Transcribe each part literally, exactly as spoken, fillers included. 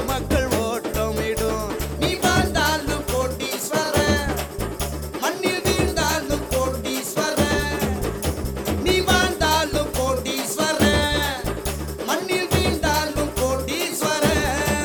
மக்கள் ஓட்டமிடும். நீ வாழ்ந்தாலும் கோடீஸ்வரன், மண்ணில் வீழ்ந்தாலும் கோடீஸ்வரன். நீ வாழ்ந்தாலும் கோடீஸ்வரன், மண்ணில் வீழ்ந்தாலும் கோடீஸ்வரன்.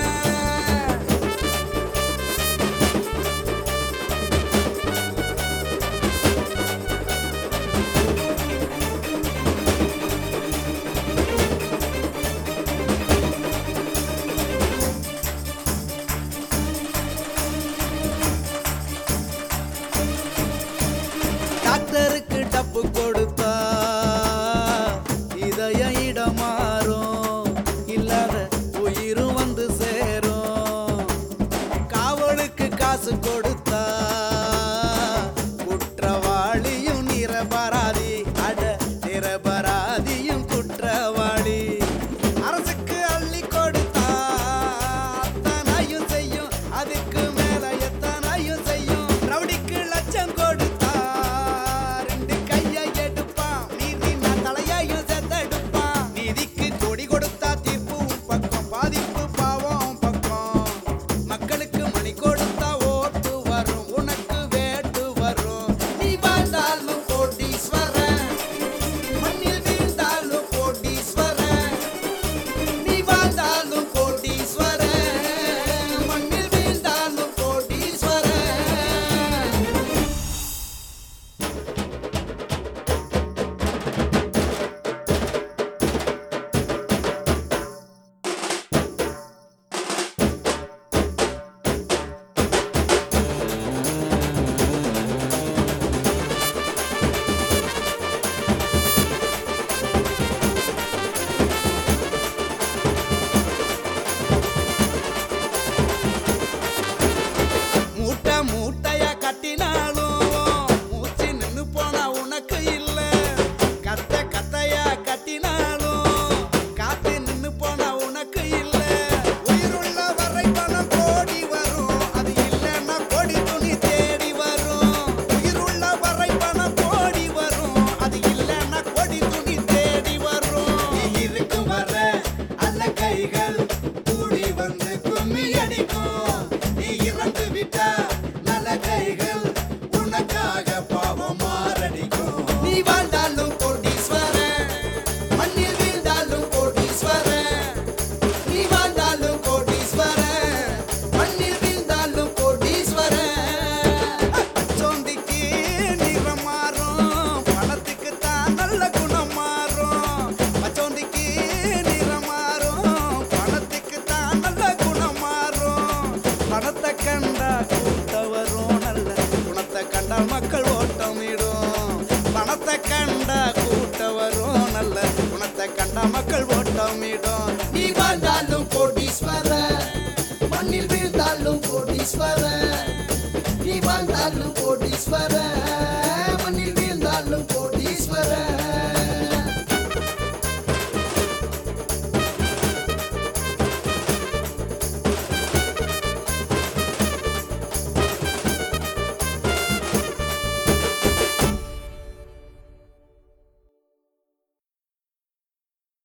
டாக்டருக்கு டப்பு கொடுத்தா இதய இடமாறும், இல்லாத உயிரும் வந்து சேரும். காவலுக்கு காசு கொடுத்தா குற்றவாளியும் நிரபராதி, அட நிரபராதியும் குற்றவாளி. அரசுக்கு அள்ளி கொடுத்தா அத்தனையும் செய்யும், அதுக்கு மேல எத்தனையும் செய்யும். ரவுடிக்கு லட்சம் கொடுத்தா ரெண்டு கையை எடுப்பான், மீறி நான் தலையையும் செத்தெடுப்பான். நீதிக்கு கொடி கொடுத்தா தீர்ப்பு உன் பக்கம், பாதிப்பு பாவம் உன் பக்கம். மக்களுக்கு மணி கொடுத்தா ஓட்டு வரும், உனக்கு வேட்டு வரும். நீ வாழ்ந்தாலும் கோடீஸ்வரன், மண்ணில் வீழ்ந்தாலும் கோடீஸ்வரன். நீ வாழ்ந்தாலும் கோடீஸ்வரன், மண்ணில் வீழ்ந்தாலும் கோடீஸ்வரன். மூட்டை மூட்டையா கட்டினாலும் மூச்சு நின்னு போனா உனக்கு இல்ல. கத்த கத்தையா கட்டினாலும் காத்து நின்னு போனா உனக்கு இல்ல. உயிருள்ள வரை பணம் கோடி வரும், அது இல்லைன்னா கொடி துணி தேடி வரும். உயிருள்ள வரை பணம் கோடி வரும், அது இல்லைன்னா கொடி துணி தேடி வரும். நீ இருக்கும் வர அல்ல கைகள் கூடி வந்து கும்மி அடிக்கும். நீ இறந்து விட்டா நல்ல கைகள் உனக்காக பாவம் மாரடிக்கும். நீ வாழ்ந்தாலும் கோடீஸ்வரன், மண்ணில் வீழ்ந்தாலும் கோடீஸ்வரன். நீ வாழ்ந்தாலும் கோடீஸ்வரன், மண்ணில் வீழ்ந்தாலும் கோடீஸ்வரன். சோந்திக்கு நிறம் மாறும், பணத்துக்கு தான் நல்ல குணம் மாறும். பச்சோந்திக்கு நிறம் மாறும், பணத்துக்கு தான் நல்ல குணம் மாறும். பணத்தை கண்டா கூட்ட வரும், நல்ல குணத்தை கண்டா மக்கள் ஓட்டமிடும். பணத்தை கண்டா கூட்ட வரும், நல்ல குணத்தை கண்டா மக்கள் ஓட்டமிடும். நீ வாழ்ந்தாலும் கோடீஸ்வரன், மண்ணில் வீழ்ந்தாலும் கோடீஸ்வரன். நீ வாழ்ந்தாலும் கோடீஸ்வரன்,